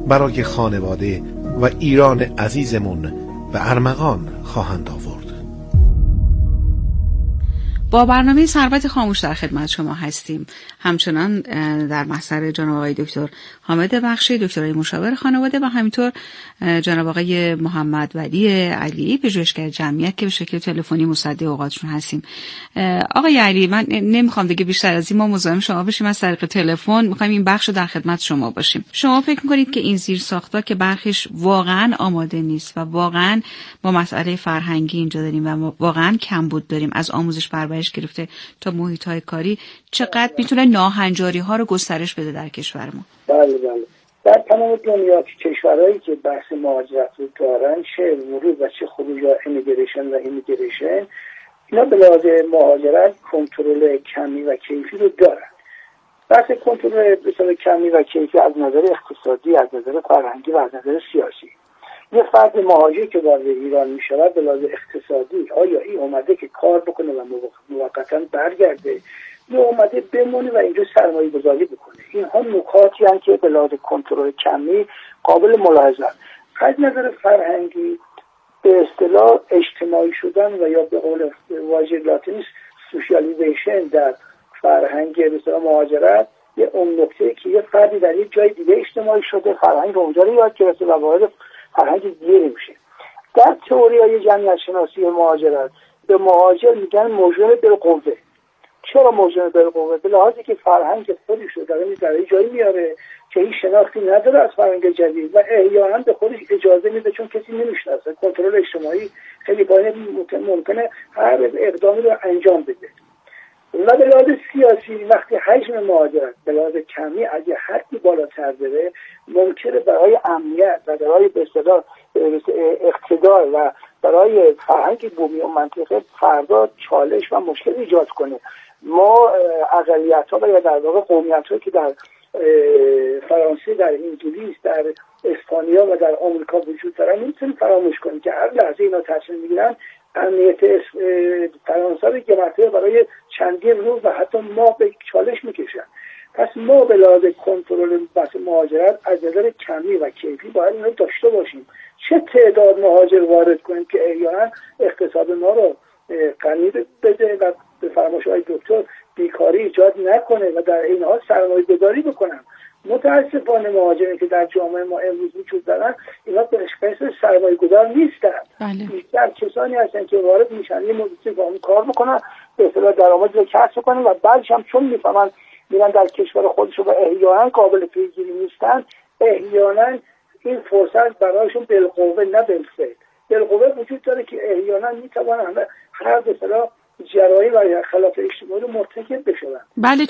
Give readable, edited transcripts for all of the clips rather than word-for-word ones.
برای خانواده و ایران عزیزمون به ارمغان خواهند آورد. با برنامه ثروت خاموش در خدمت شما هستیم. همچنان در محضر جناب آقای دکتر حامد بخشی، دکترای مشاور خانواده، و همینطور جناب آقای محمد ولی علی، پژوهشگر جمعیت، که به شکل تلفنی مصدق اوقاتشون هستیم. آقای علی، من نمیخوام دیگه بیشتر از این ما مزاحم شما بشیم، از طریق تلفن میخوایم این بخش رو در خدمت شما باشیم. شما فکر میکنید که این زیرساخت‌ها که برخیش واقعا آماده نیست و واقعا با مسئله فرهنگی اینجا داریم و واقعا کمبود داریم، از آموزش پرورش گرفته تا محیط‌های کاری، چقدر میتونه ناهنجاری‌ها رو گسترش بده در کشور ما؟ بله. در تمام دنیا کشورهایی که بحث مهاجرت رو دارن، چه ورود و چه خروج یا امیگریشن و ایمیگریشن، اینا به لحاظ مهاجرت کنترل کمی و کیفی رو دارن. بحث کنترل بسیار کمی و کیفی از نظر اقتصادی، از نظر فرهنگی و از نظر سیاسی. یه فرد مهاجر که وارد ایران میشود به لحاظ اقتصادی، آیا این اومده که کار بکنه و موقتا برگرده، یا اومده بمونه و اینجا سرمایه گذاری بکنه؟ اینها نکاتی هستند که به لحاظ کنترل کمی قابل ملاحظه است. از نظر فرهنگی به اصطلاح اجتماعی شدن و یا به قول واژه لاتینی سوشیالیزیشن در فرهنگ به اصطلاح مهاجرت، یه اون نکته که یه فردی در یک جای دیگه اجتماعی شده، فرهنگ اونجا رو یاد گرفته و وارد فرهنگ دیگه میشه. در تئوریای جمعیت شناسی مهاجرت به مهاجر میگن مژن بالقوه. چرا مژن بالقوه؟ به لحاظی که فرهنگ خودش رو در جایی میاره که هیچ شناختی نداره از فرهنگ جدید و احیانا به خودش اجازه میده چون کسی نمیشناسه. کنترل اجتماعی خیلی ممکنه هر اقدامی رو انجام بده. و به لحاظ سیاسی وقتی حجم مهاجرت به لحاظ کمی اگه حدی بالاتر بره، ممکنه برای امنیت و برای به اصطلاح اقتدار و برای فرهنگ بومی و منطقه فردا چالش و مشکل ایجاد کنه. ما اقلیت‌ها و یا در واقع قومیت‌ها که در فرانسه، در انگلیس، در اسپانیا و در آمریکا وجود دارن، نمیتونیم فراموش کنیم که هر لحظه اینا تصمیم میگیرن امنیت فرانسه رو که برای چندین روز و حتی ماه به چالش میکشن. پس ما به لحاظ کنترل بحث مهاجرت از نظر کمی و کیفی باید اینو داشته باشیم. چه تعداد مهاجر وارد کنیم که احیانا اقتصاد ما رو غنی بده و به فرمایش آقای دکتر بیکاری ایجاد نکنه و در این حال سرمایه گذاری بکنن. متاسفانه مهاجرین که در جامعه ما امروز وجود دارن، اینا به قصد سرمایه گذار نیستن. بیشتر کسانی هستن که وارد میشن یه مدتی با اون کار بکنن، به اصطلاح درآمد رو کسب کنن و بعدش هم چون میفهمن میرن در کشور خودشون و احیانا قابل پیگیری نیستن، احیانا این فرصت برایشون بالقوه نه بالفعل. بالقوه وجود داره که احیانا میتونن هر به اصطلاح جرایی و خلاف اجتماعی رو مرتکب بشن. بله،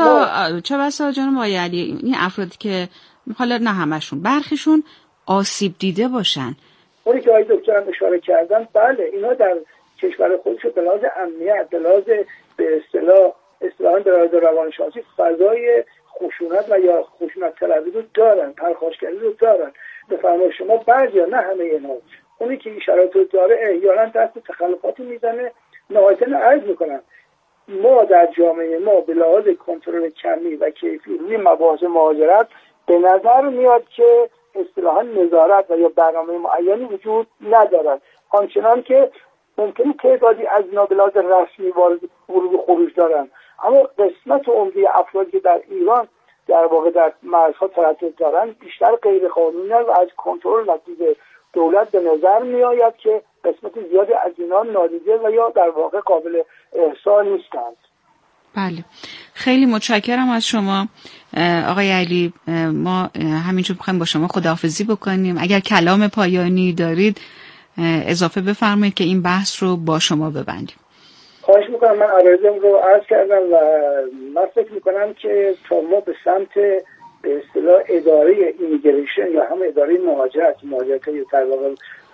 چه بسا جناب آقای علی این افرادی که حالا نه همشون، برخیشون آسیب دیده باشن. اونی که آقای دکتر هم اشاره کردن، بله اینا در کشور خودشون به لحاظ امنیت، به لحاظ به اصطلاحاً به لحاظ روانشناسی فضای خشونت و یا خشونت طلبی رو دارن، پرخاشگری رو دارن. به فرمایش شما بعضیا، نه همه اینا، اونی که این شرایط رو داره احیانا دست تخلفاتی میزنه. نهایتاً عرض میکنم ما در جامعه ما به لحاظ کنترل کمی و کیفی روی مباحث مهاجرت به نظر میاد که اصطلاحاً نظارت و یا برنامه معینی وجود ندارد، آنچنان که ممکنه تعدادی از اینا به لحاظ رسمی ورود و خروج دارن، اما قسمت عمده افرادی که در ایران در واقع در مرزها تردد دارن بیشتر غیر قانونی و از کنترل و دید دولت به نظر می آید که قسمت زیادی از اینا نادیده و یا در واقع قابل احصا نیستند. بله، خیلی متشکرم از شما آقای علی. ما همینجور می‌خوایم با شما خداحافظی بکنیم. اگر کلام پایانی دارید اضافه بفرمایید که این بحث رو با شما ببندیم. خواهش میکنم. من عرضم رو عرض کردم و من فکر میکنم که تا ما به سمت به اصطلاح اداره ایمیگریشن یا هم اداره مهاجرت که در واقع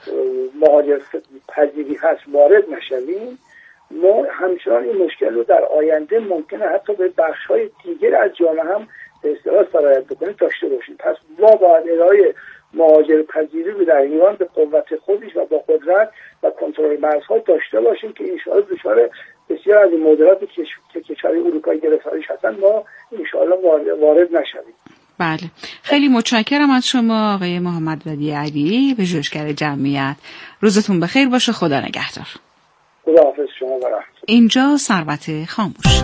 مهاجر پذیری هست وارد نشویم، ما همچنان این مشکل رو در آینده ممکنه حتی به بخش‌های دیگر از جامعه هم به اصطلاح سرایت بکنیم داشته باشیم. پس ما باید اداره مهاجر پذیری رو در ایران به قوت خودش و با قدرت و کنترل مرزها داشته باشیم که انشاءالله دچار بسیار از این مدراتی که کشورهای اروپایی گرفتارش هستن ما انشاءالله وارد نشویم. بله، خیلی متشکرم از شما آقای محمد ولی علی، پژوهشگر جمعیت. روزتون بخیر باشه. خدا نگهدار. خداحافظ شما و رحمت. اینجا ثروت خاموش.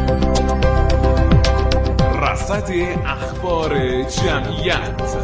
رصد اخبار جمعیت.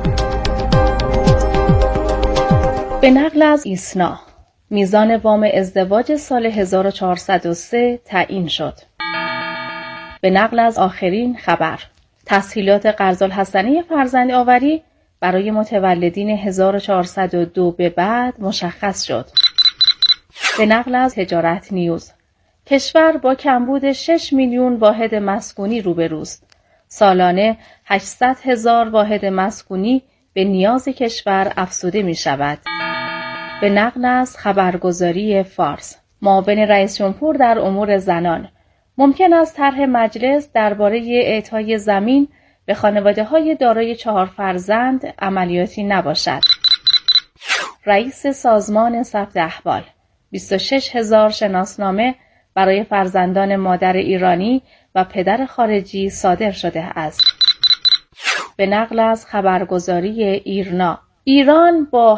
به نقل از ایسنا، میزان وام ازدواج سال 1403 تعیین شد. به نقل از آخرین خبر، تسهیلات قرض‌الحسنه فرزند آوری برای متولدین 1402 به بعد مشخص شد. به نقل از تجارت نیوز، کشور با کمبود 6 میلیون واحد مسکونی روبروست. سالانه 800,000 واحد مسکونی به نیاز کشور افزوده می شود. به نقل از خبرگزاری فارس، معاون رئیس جمهور در امور زنان، ممکن است طرح مجلس درباره اعطای زمین به خانواده‌های دارای 4 فرزند عملیاتی نباشد. رئیس سازمان ثبت احوال، 26,000 شناسنامه برای فرزندان مادر ایرانی و پدر خارجی صادر شده است. به نقل از خبرگزاری ایرنا، ایران با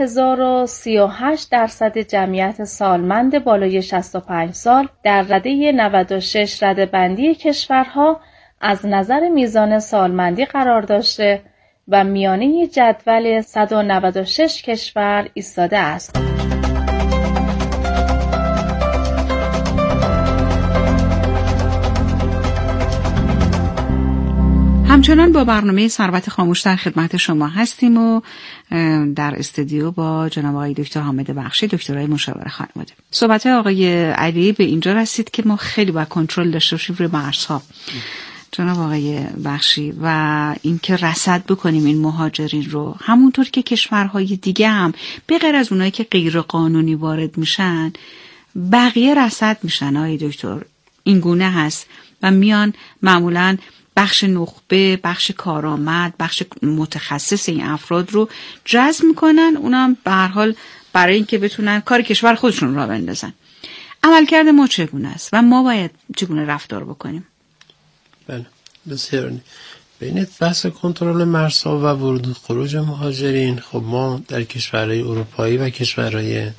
7038% جمعیت سالمند بالای 65 سال در رده 96 رده‌بندی کشورها از نظر میزان سالمندی قرار داشته و میانه جدول 196 کشور ایستاده است. همچنان با برنامه ثروت خاموش در خدمت شما هستیم و در استودیو با جناب آقای دکتر حامد بخشی، دکترای مشاور خانواده. صحبت آقای علی به اینجا رسید که ما خیلی باید کنترل داشته باشیم روی مرزها، جناب آقای بخشی، و اینکه رصد بکنیم این مهاجرین رو، همونطور که کشورهای دیگه هم به غیر از اونایی که غیر قانونی وارد میشن بقیه رصد میشن. آقای دکتر، این گونه هست و میان معمولاً بخش نخبه، بخش کارآمد، بخش متخصص این افراد رو جذب میکنن، اونم به هر حال برای اینکه بتونن کار کشور خودشون را بندازن. عملکرد ما چگونه است و ما باید چگونه رفتار بکنیم؟ بله، بسیار. بین بحث کنترل مرزها و ورود و خروج مهاجرین، خب ما در کشورهای اروپایی و کشورهای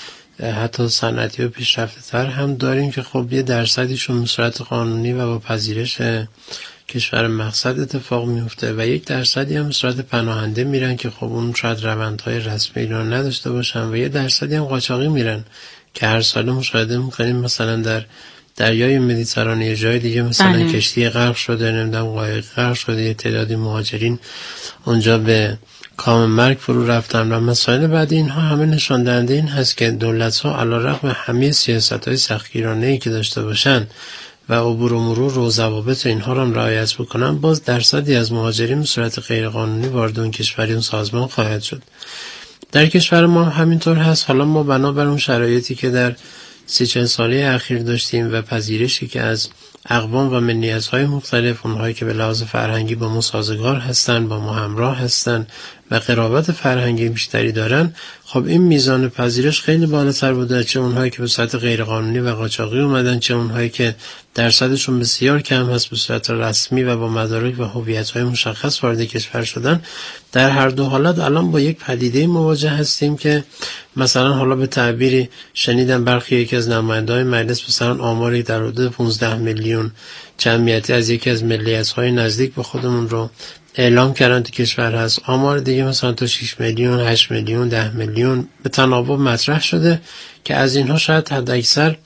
حتی صنعتی و پیشرفته تر هم داریم که خب یه درصدیشون به صورت قانونی و با پذیرش کشور مقصد اتفاق میفته و 1% هم به صورت پناهنده میرن که خب اون شاید روندهای رسمی ایران نداشته باشن و 1% هم قاچاقی میرن که هر سال مشاهده میکنیم مثلا در دریای مدیترانه یه جای دیگه مثلا کشتی غرق شده، نمیدونم قایق غرق شده، یه تعدادی مهاجرین اونجا به کام مرگ فرو رفتن و مسائل بعد اینها همه نشان دهنده این هست که دولت‌ها علیرغم همه سیاست‌های سختگیرانه‌ای که داشته باشن و عبور و مرور و ضوابط اینها رو هم رعایت بکنن، باز درصدی از مهاجرین به صورت غیرقانونی وارد اون کشوری اون سازمان خواهد شد. در کشور ما همینطور هست. حالا ما بنابر اون شرایطی که در 30-40 ساله اخیر داشتیم و پذیرشی که از اقوام و ملیت‌های مختلف، اونهایی که به لحاظ فرهنگی با ما سازگار هستن، با ما همراه هستن و قرابت فرهنگی بیشتری دارن، خب این میزان پذیرش خیلی بالاتر بوده، چه اونهایی که به صورت غیرقانونی و قاچاقی اومدن، چه اونهایی که درصدشون بسیار کم هست به صورت رسمی و با مدارک و هویت‌های مشخص وارد کشور شدن. در هر دو حالت الان با یک پدیده مواجه هستیم که مثلا حالا به تعبیری شنیدم برخی یکی از نماینده‌های مجلس مثلا آماری در حدود 15 میلیون جمعیتی از یکی از ملیت‌های نزدیک به خودمون رو اعلام کردن تو کشور هست. آمار دیگه مثلا تا 6 میلیون، 8 میلیون، 10 میلیون به تناوب مطرح شده که از اینها شاید حداکثر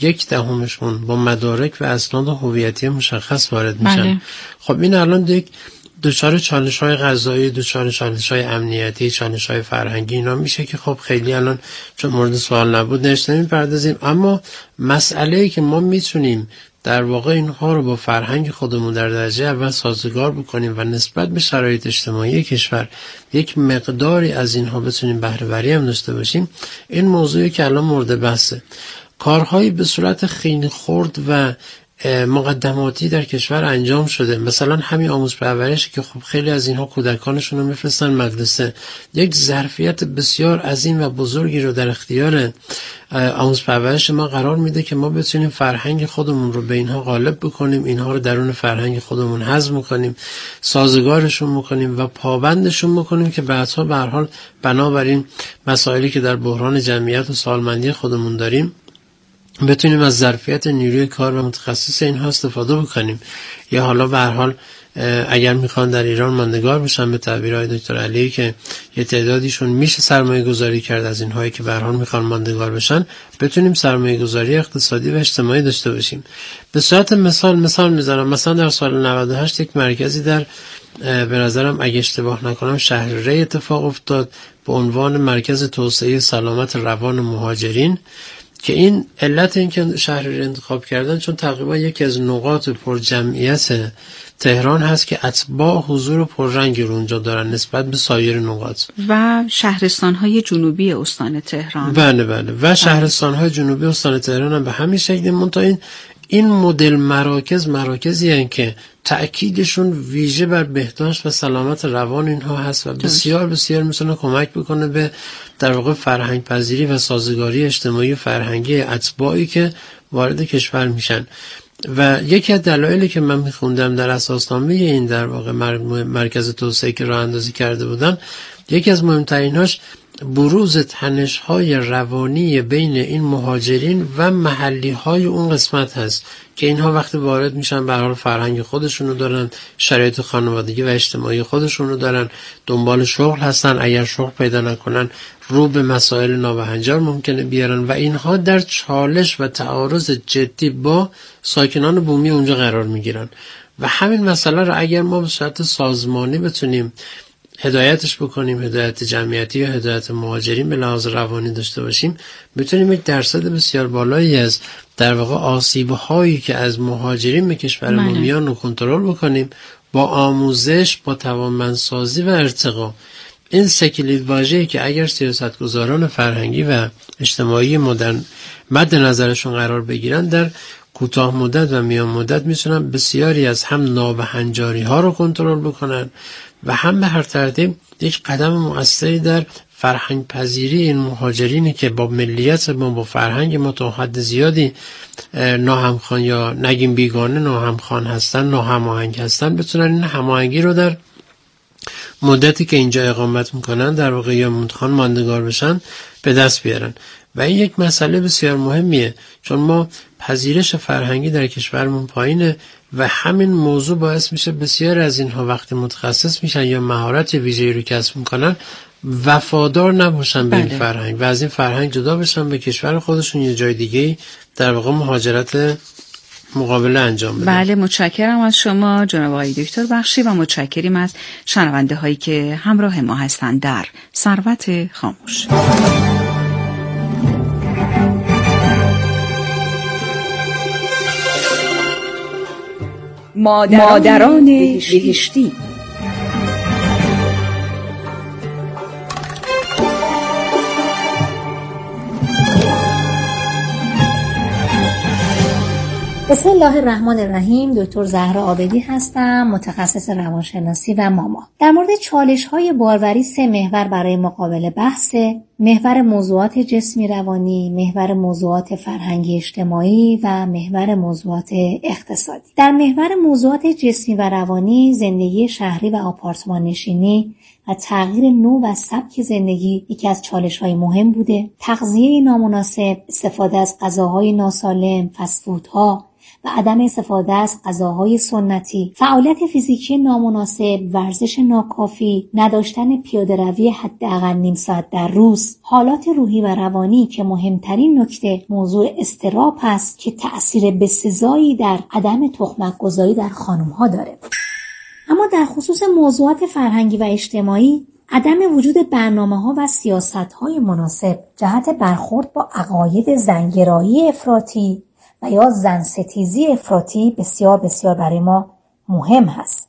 1/10 با مدارک و اسناد هویتی مشخص وارد میشن. بله. خب این الان دچار چالش‌های قضایی، دچار چالش‌های امنیتی، چالش‌های فرهنگی اینا میشه که خب خیلی الان چون مورد سوال نبود نمی‌پردازیم، اما مسئله‌ای که ما میتونیم در واقع اینها رو با فرهنگ خودمون در درجه اول سازگار بکنیم و نسبت به شرایط اجتماعی کشور یک مقداری از اینها بتونیم بهره‌وری هم داشته باشیم، این موضوعی که الان مورد بحثه. کارهایی به صورت خیلی خرد و مقدماتی در کشور انجام شده. مثلا همین آموزش پرورش که خب خیلی از اینها کودکانشون رو میفرستن مدرسه، یک ظرفیت بسیار عظیم و بزرگی رو در اختیار آموزش پرورش ما قرار میده که ما بتونیم فرهنگ خودمون رو به اینها غالب بکنیم، اینها رو درون فرهنگ خودمون هضم کنیم، سازگارشون بکنیم و پابندشون بکنیم که بعدها به هر حال بنابراین مسائلی که در بحران جمعیت و سالمندی خودمون داریم بتونیم از ظرفیت نیروی کار و متخصص اینها استفاده بکنیم. یا حالا به هر حال اگر میخوان در ایران ماندگار بشن، به تعبیرهای دکتر علی که یه تعدادیشون میشه سرمایه گذاری کرد از اینهایی که به هر حال میخوان ماندگار بشن، بتونیم سرمایه گذاری اقتصادی و اجتماعی داشته باشیم. به صورت مثال میذارم، مثلا در سال 98 یک مرکزی در به نظرم اگه اشتباه نکنم شهر ری اتفاق افتاد به عنوان مرکز توسعه سلامت روان مهاجرین، که این علت این که شهر ری انتخاب کردن چون تقریبا یکی از نقاط پر جمعیت تهران هست که اتباع حضور پررنگی رو اونجا دارن نسبت به سایر نقاط و شهرستان‌های جنوبی استان تهران. بله و شهرستان‌های جنوبی استان تهران هم به همین شکل. منتها این مدل مراکزی هستند که تأکیدشون ویژه بر بهداشت و سلامت روان اینها هست و بسیار بسیار میتونه کمک بکنه به در واقع فرهنگ پذیری و سازگاری اجتماعی و فرهنگی اتباعی که وارد کشور میشن. و یکی از دلایلی که من میخوندم در اساسنامه این در واقع مرکز توسعه که راه اندازی کرده بودن، یکی از مهمتریناش بروز تنش‌های روانی بین این مهاجرین و محلی‌های اون قسمت هست که اینها وقتی وارد میشن به هر حال فرهنگ خودشونو دارن، شرایط خانوادگی و اجتماعی خودشونو دارن، دنبال شغل هستن، اگر شغل پیدا نکنن رو به مسائل نابهنجار ممکنه بیارن و اینها در چالش و تعارض جدی با ساکنان بومی اونجا قرار میگیرن. و همین مسئله رو اگر ما به صورت سازمانی بتونیم هدایتش بکنیم، هدایت جمعیتی یا هدایت مهاجرین به لحاظ روانی داشته باشیم، میتونیم یک درصد بسیار بالایی از در واقع آسیب‌هایی که از مهاجرین به کشور ما میان رو کنترل بکنیم با آموزش، با توانمندسازی و ارتقا. این سه کلید واژه‌ای که اگر سیاستگزاران فرهنگی و اجتماعی مدرن مد نظرشون قرار بگیرن، در کوتاه مدت و میان مدت میتونن بسیاری از هم نابهنجاری ها رو کنترل بکنن و هم به هر ترتیب یک قدم مؤثری در فرهنگ پذیری این مهاجرینی که با ملیت ما، با فرهنگ ما تا حد زیادی ناهمخوان یا نگیم بیگانه ناهمخوان هستن، ناهماهنگ هستن، بتونن این هماهنگی رو در مدتی که اینجا اقامت میکنن در واقع یا منتخان ماندگار بشن به دست بیارن. و این یک مسئله بسیار مهمیه چون ما پذیرش فرهنگی در کشورمون پایینه و همین موضوع باعث میشه بسیار از اینها وقتی متخصص میشن یا مهارت ویژه‌ای رو کسب میکنن وفادار نباشن به این فرهنگ و از این فرهنگ جدا بشن، به کشور خودشون یا جای دیگه در واقع مهاجرت مقابله انجام بدن. بله، متشکرم از شما جناب آقای دکتر بخشی و متشکریم از شنونده هایی که همراه ما هستند در ثروت خاموش. مادران بهشتی. بسم الله الرحمن الرحیم. دکتر زهرا عابدی هستم، متخصص روانشناسی و ماما. در مورد چالش‌های باروری 3 محور برای مقابله بحثه: محور موضوعات جسمی روانی، محور موضوعات فرهنگی اجتماعی و محور موضوعات اقتصادی. در محور موضوعات جسمی و روانی، زندگی شهری و آپارتمان نشینی و تغییر نوع و سبک زندگی یکی از چالش‌های مهم بوده. تغذیه نامناسب، استفاده از غذاهای ناسالم، فست‌فودها و عدم استفاده از غذاهای سنتی، فعالیت فیزیکی نامناسب، ورزش ناکافی، نداشتن پیاده‌روی حداقل نیم ساعت در روز، حالات روحی و روانی که مهمترین نکته موضوع اضطراب است که تأثیر بسزایی در عدم تخمک‌گذاری در خانم‌ها داره. اما در خصوص موضوعات فرهنگی و اجتماعی، عدم وجود برنامه‌ها و سیاست‌های مناسب جهت برخورد با عقاید زنگرایی افراطی و یا زن ستیزی افراطی بسیار بسیار برای ما مهم هست.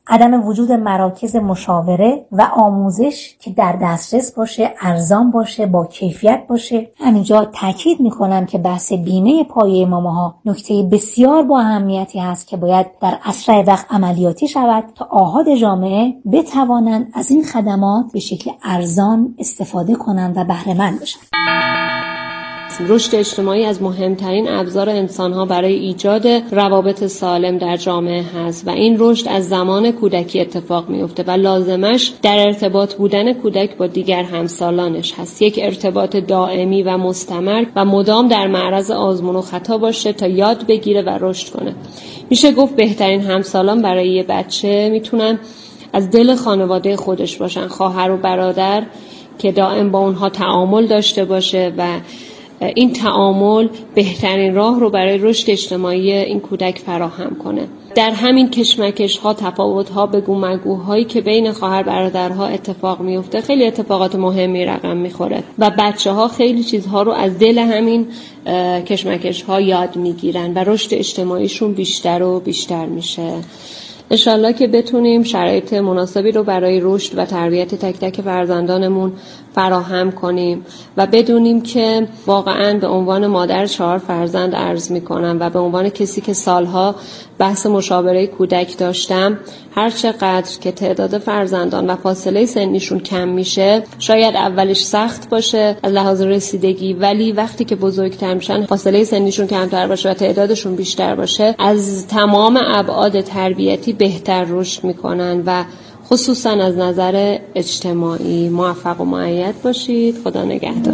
عدم وجود مراکز مشاوره و آموزش که در دسترس باشه، ارزان باشه، با کیفیت باشه. همینجا تاکید میکنم که بحث بیمه پایه ماماها نکته بسیار با اهمیتی هست که باید در اسرع وقت عملیاتی شود تا آحاد جامعه بتوانند از این خدمات به شکل ارزان استفاده کنند و بهره مند بشن. رشد اجتماعی از مهمترین ابزار انسان‌ها برای ایجاد روابط سالم در جامعه هست و این رشد از زمان کودکی اتفاق میفته و لازمش در ارتباط بودن کودک با دیگر همسالانش هست. یک ارتباط دائمی و مستمر و مدام در معرض آزمون و خطا باشه تا یاد بگیره و رشد کنه. میشه گفت بهترین همسالان برای یه بچه میتونن از دل خانواده خودش باشن، خواهر و برادر که دائم با اونها تعامل داشته باشه و این تعامل بهترین راه رو برای رشد اجتماعی این کودک فراهم کنه. در همین کشمکش ها، تفاوت ها، بگو مگوهایی که بین خواهر برادرها اتفاق میفته خیلی اتفاقات مهمی رقم میخوره و بچه ها خیلی چیزها رو از دل همین کشمکش ها یاد میگیرن و رشد اجتماعیشون بیشتر و بیشتر میشه. انشالله که بتونیم شرایط مناسبی رو برای رشد و تربیت تک تک فرزندانمون فراهم کنیم و بدونیم که واقعاً به عنوان مادر 4 فرزند عرض میکنم و به عنوان کسی که سالها بحث مشاوره کودک داشتم، هر چقدر که تعداد فرزندان و فاصله سنیشون کم میشه شاید اولش سخت باشه از لحاظ رسیدگی، ولی وقتی که بزرگتر میشن فاصله سنیشون کمتر باشه و تعدادشون بیشتر باشه از تمام ابعاد تربیتی بهتر رشد میکنن و خصوصا از نظر اجتماعی. موفق و مؤید باشید. خدا نگهدار.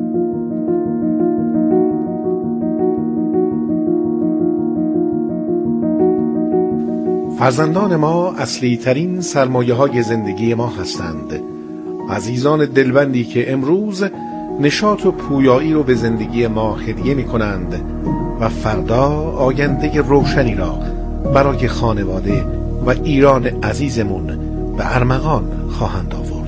فرزندان ما اصلی ترین سرمایه های زندگی ما هستند. عزیزان دلبندی که امروز نشاط و پویایی رو به زندگی ما هدیه می کنند و فردا آینده روشنی را برای خانواده و ایران عزیزمون به ارمغان خواهند آورد.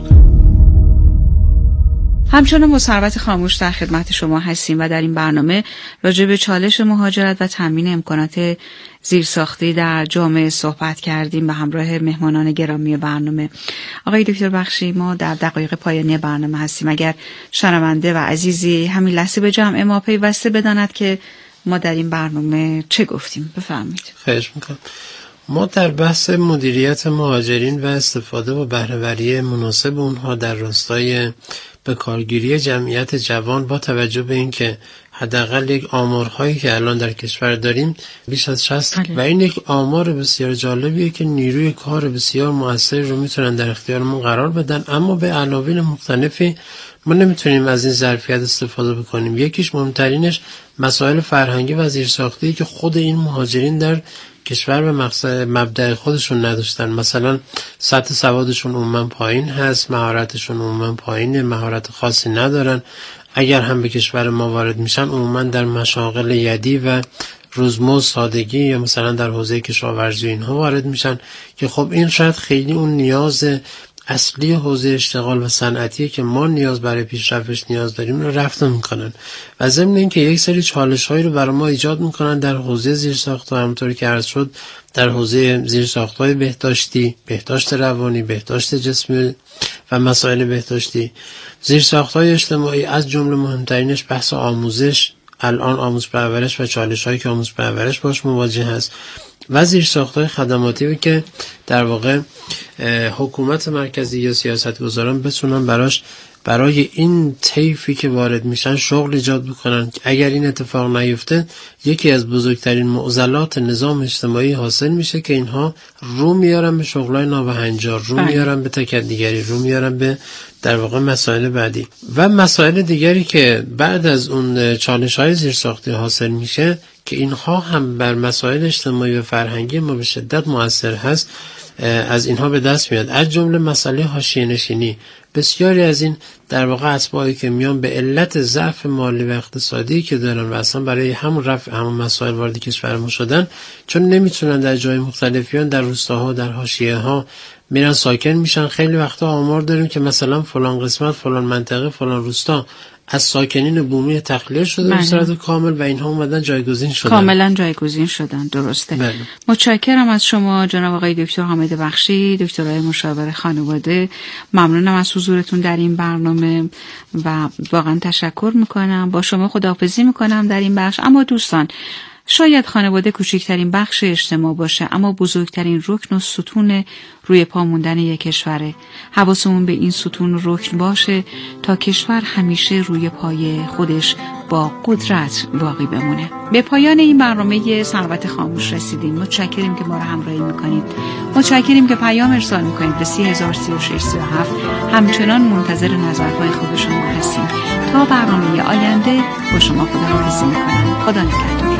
همچنان با ثروت خاموش در خدمت شما هستیم و در این برنامه راجع به چالش مهاجرت و تامین امکانات زیرساختی در جامعه صحبت کردیم به همراه مهمانان گرامی برنامه. آقای دکتر بخشی، ما در دقایق پایانی برنامه هستیم. اگر شنونده و عزیزی همین لحظه به جمع ما پیوسته بداند که ما در این برنامه چه گفتیم، بفرمایید. خواهش میکنم. ما در بحث مدیریت مهاجرین و استفاده و بهره‌وری مناسب اونها در راستای به کارگیری جمعیت جوان با توجه به اینکه حداقل یک آمارهایی که الان در کشور داریم بیش از 60 و این یک آمار بسیار جالبیه که نیروی کار بسیار موثری رو میتونن در اختیارمون قرار بدن، اما به عناوین مختلفی ما نمیتونیم از این ظرفیت استفاده بکنیم. یکیش مهمترینش مسائل فرهنگی و زیرساختی که خود این مهاجرین در کشور به مبدأ خودشون نداشتن. مثلا سطح سوادشون عموما پایین هست، مهارتشون عموما پایینه، مهارت خاصی ندارن. اگر هم به کشور ما وارد میشن عموما در مشاغل یدی و روزمزد سادگی یا مثلا در حوزه کشاورزی اینها وارد میشن که خب این شاید خیلی اون نیاز اصلی حوزه اشتغال و صنعتی که ما نیاز برای پیشرفتش نیاز داریم رو رفع میکنن و ضمن اینکه یک سری چالش‌هایی رو برای ما ایجاد میکنن در حوزه زیرساخت‌ها، همونطوری که عرض شد در حوزه زیرساخت‌های بهداشتی، بهداشت روانی، بهداشت جسمی و مسائل بهداشتی، زیرساخت‌های اجتماعی، از جمله مهمترینش بحث آموزش. الان آموزش پرورش و چالش‌هایی که آموزش پرورش باش مواجه هست و زیرساخت‌های خدماتی که در واقع حکومت مرکزی یا سیاستگزاران بتونن برای این طیفی که وارد میشن شغل ایجاد بکنن. اگر این اتفاق نیفته یکی از بزرگترین معضلات نظام اجتماعی حاصل میشه که اینها رو میارن به شغلای نابهنجار، رو میارن به تکدیگری، رو میارن به در واقع مسائل بعدی و مسائل دیگری که بعد از اون چالش‌های زیرساختی حاصل میشه که اینها هم بر مسائل اجتماعی و فرهنگی ما به شدت مؤثر هست، از اینها به دست میاد. از جمله مسئله حاشیه‌نشینی. بسیاری از این در واقع اتباعی که میان به علت ضعف مالی و اقتصادی که دارن و اصلا برای همون رفع همون مسائل وارد کشور ما شدن، چون نمیتونن در جای مختلفیان در روستاها در حاشیه‌ها میرن ساکن میشن. خیلی وقتا آمار داریم که مثلا فلان قسمت، فلان منطقه، فلان روستا از ساکنین بومی تخلیه شده به صورت کامل و اینها اومدن جایگزین شدن. کاملا جایگزین شدن، درسته. بله. متشکرم از شما جناب آقای دکتر حامد بخشی، دکترای مشاور خانواده. ممنونم از حضورتون در این برنامه و واقعا تشکر میکنم. با شما خداحافظی میکنم در این بخش. اما دوستان، شاید خانواده کوچکترین بخش اجتماع باشه، اما بزرگترین رکن و ستون روی پا موندن یک کشوره. حواسمون به این ستون و رکن باشه تا کشور همیشه روی پای خودش با قدرت باقی بمونه. به پایان این برنامه ثروت خاموش رسیدیم. متشکریم که ما رو همراهی میکنید. متشکریم که پیام ارسال میکنید به 303637. همچنان منتظر نظرهای خوب شما هستیم. تا برنامه آینده با شما خداحافظی میکنم. خدا نگهدار.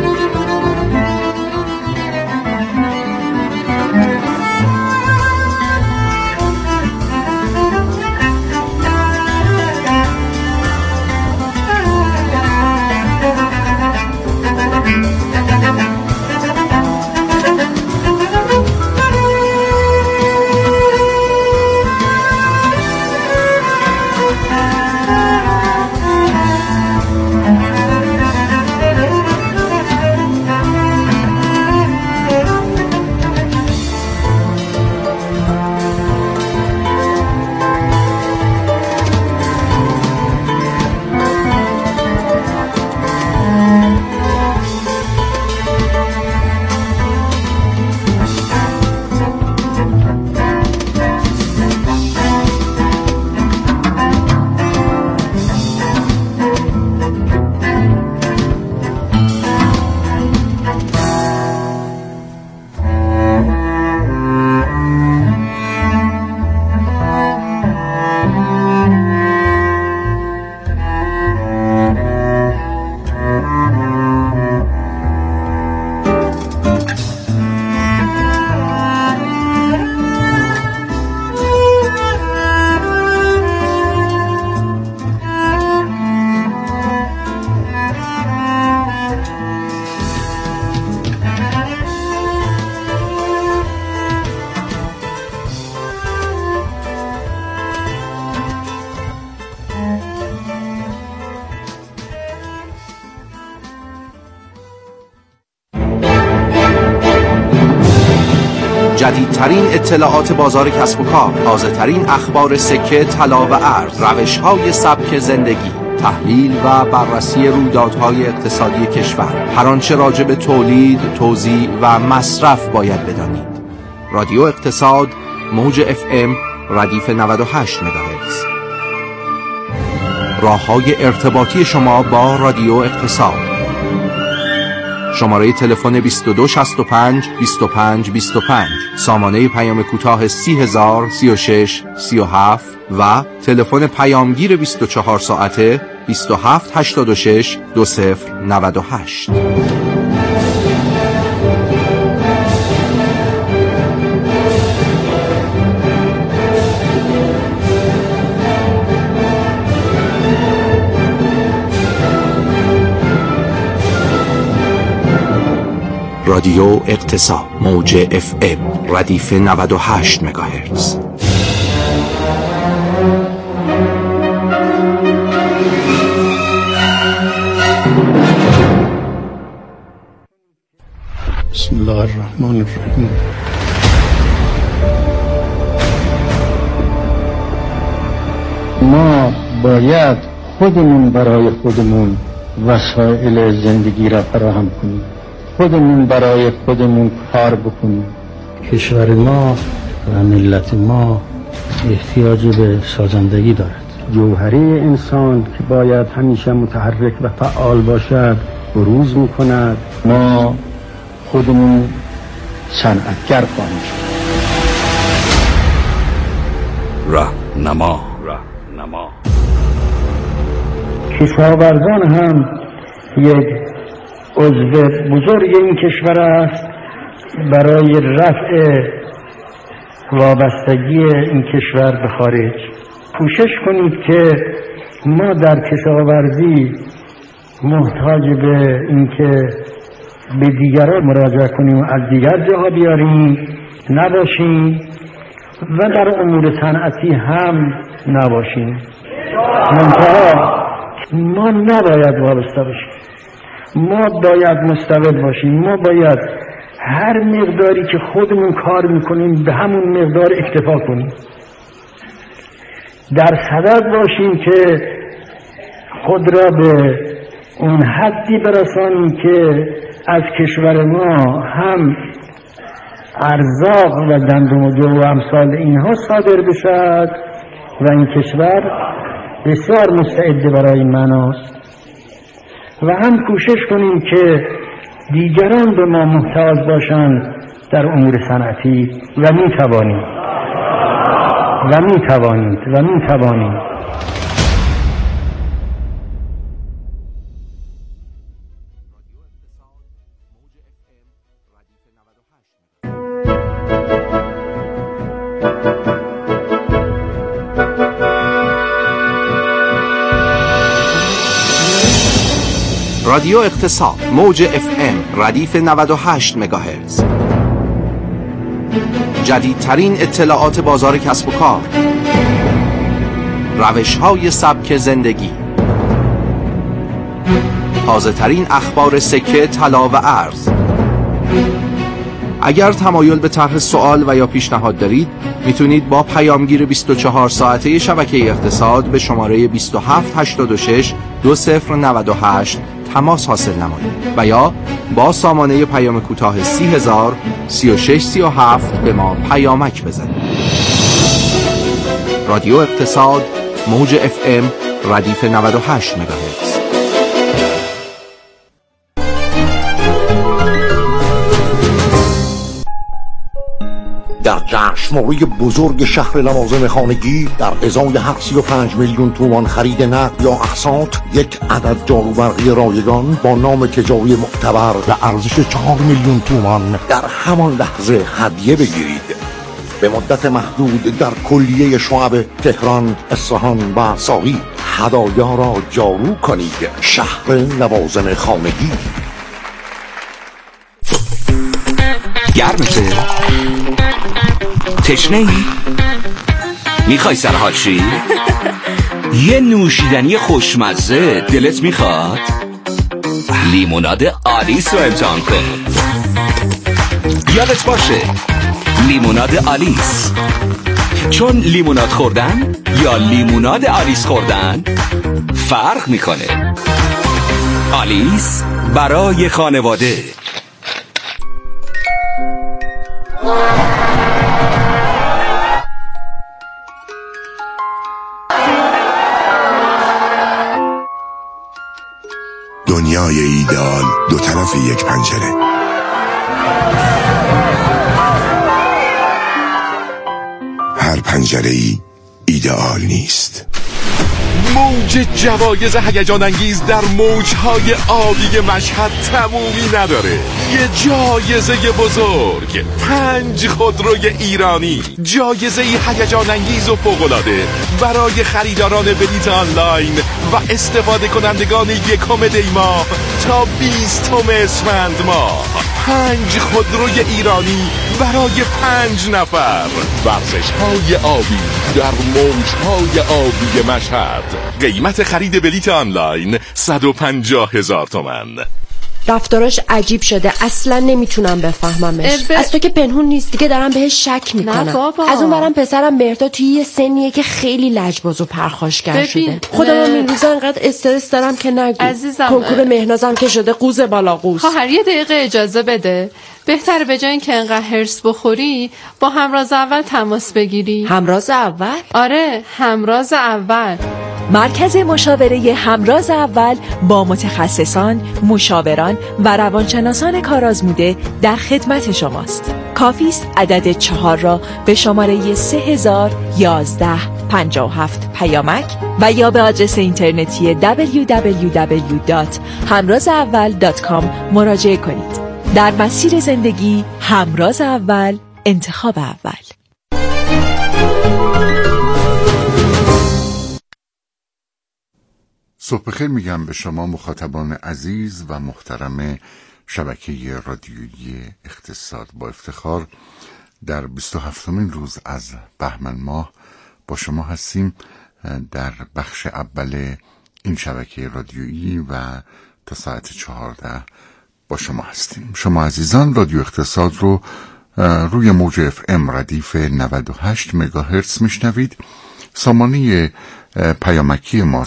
جدیدترین اطلاعات بازار کسب و کار، تازه‌ترین اخبار سکه، طلا و ارز، روش‌های سبک زندگی، تحلیل و بررسی رویدادهای اقتصادی کشور، هر آنچه راجع به تولید، توزیع و مصرف باید بدانید. رادیو اقتصاد، موج FM، ردیف 98 مگاهرتز. راه‌های ارتباطی شما با رادیو اقتصاد: شماره تلفن 2265 25 25، سامانه پیام کوتاه 30000 36 37 و تلفن پیامگیر 24 ساعته 2786 2098. رادیو اقتصاد، موج FM، ردیف 98 مگاهرتز. بسم الله الرحمن الرحیم. ما باید خودمون برای خودمون وسایل زندگی را فراهم کنیم، خودمون برای خودمون کار بکنیم. کشور ما و ملت ما احتیاج به سازندگی دارد. جوهره انسان که باید همیشه متحرک و فعال باشد بروز میکند. ما خودمون صنعتگر خواهیم شد. راهنما. کشاورزان هم یک عضو بزرگ این کشور است. برای رفع وابستگی این کشور به خارج کوشش کنید که ما در کشاورزی محتاج به اینکه به دیگران مراجعه کنیم و از دیگر جاها بیاریم نباشیم و در امور صنعتی هم نباشیم. منتها ما نباید وابسته باشیم، ما باید مستقل باشیم، ما باید هر مقداری که خودمون کار میکنیم به همون مقدار اکتفا کنیم، در صدد باشیم که خود را به اون حدی برسانیم که از کشور ما هم ارزاق و گندم و جو و امثال اینها صادر بشد و این کشور بسیار مستعد برای این معناست، و هم کوشش کنیم که دیگران به ما محتاج باشند در امور صنعتی و میتوانیم. رادیو اقتصاد موج FM ردیف 98 مگاهرتز. جدیدترین اطلاعات بازار کسب و کار، روش‌های سبک زندگی، تازه‌ترین اخبار سکه، طلا و ارز. اگر تمایل به طرح سوال و یا پیشنهاد دارید، میتونید با پیامگیر 24 ساعته شبکه اقتصاد به شماره 2786 2098 تماس حاصل نمایید و یا با سامانه پیام کوتاه 30000 3637 به ما پیامک بزنید. رادیو اقتصاد موج FM ردیف 98 مگاهرتز. در جشنواره بزرگ شهر لوازم خانگی در ازای هر 35 میلیون تومان خرید نقد یا اقساط یک عدد جاروبرقی رایگان با نام تجاری معتبر و ارزش 4 میلیون تومان در همان لحظه هدیه بگیرید. به مدت محدود در کلیه شعب تهران، اصفهان و ساقی هدایا را جارو کنید. شهر لوازم خانگی. گرمته؟ تشنه‌ای؟ میخوای سرحال شی؟ یه نوشیدنی خوشمزه دلت میخواد؟ لیموناد آلیس رو امتحان کن. یادت باشه لیموناد آلیس، چون لیموناد خوردن یا لیموناد آلیس خوردن فرق میکنه. آلیس برای خانواده. دنیای ایدئال دو طرف یک پنجره. هر پنجره‌ای ایدئال نیست. موج جوایز هیجان انگیز در موجهای آبی مشهد تمومی نداره. یه جایزه بزرگ، 5 خودروی ایرانی، جایزه هیجان انگیز و فوق‌العاده برای خریداران بلیط آنلاین و استفاده کنندگان یکم دی ماه تا 20 اسفند ماه. 5 خودروی ایرانی برای 5 نفر. ورزش‌های آبی در موجهای آبی مشهد. قیمت خرید بلیط آنلاین 150,000 تومان. رفتاراش عجیب شده، اصلا نمیتونم بفهممش. از تو که پنهون نیست دیگه، دارم بهش شک میکنم. از اون برم پسرم مهرداد توی یه سنیه که خیلی لجباز و پرخاشگر شده. خودم این روزا انقدر استرس دارم که نگو. عزیزم کنکور مهنازم که شده قوز بالا قوز. خواهر یه دقیقه اجازه بده. بهتره به جای اینکه انقدر هرس بخوری با همراز اول تماس بگیری. همراز اول؟ آره، همراز اول. مرکز مشاوره همراز اول با متخصصان، مشاوران و روانشناسان کارآزموده در خدمت شماست. کافی است عدد 4 را به شماره 301157 پیامک و یا به آدرس اینترنتی www.hamrazaval.com مراجعه کنید. در مسیر زندگی همراز اول، انتخاب اول. صبح بخیر میگم به شما مخاطبان عزیز و محترم شبکه رادیویی اقتصاد. با افتخار در 27مین روز از بهمن ماه با شما هستیم در بخش اول این شبکه رادیویی و تا ساعت 14 با شما هستیم. شما عزیزان رادیو اقتصاد رو روی موج FM ردیف 98 مگاهرتز میشنوید. سامانه پیامکی ما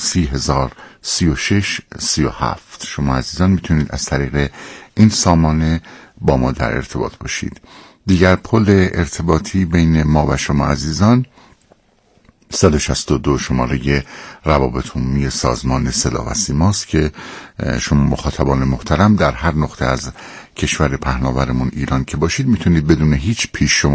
30,036,37. شما عزیزان میتونید از طریق این سامانه با ما در ارتباط باشید. دیگر پل ارتباطی بین ما و شما عزیزان 162 شماره روابط عمومی سازمان صدا و سیماست که شما مخاطبان محترم در هر نقطه از کشور پهناورمون ایران که باشید میتونید بدون هیچ پیش شما